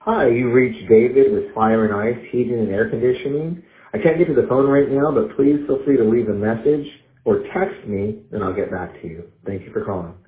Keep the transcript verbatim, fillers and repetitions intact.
Hi, you reached David with Fire and Ice Heating and Air Conditioning. I can't get to the phone right now, but please feel free to leave a message or text me, and I'll get back to you. Thank you for calling.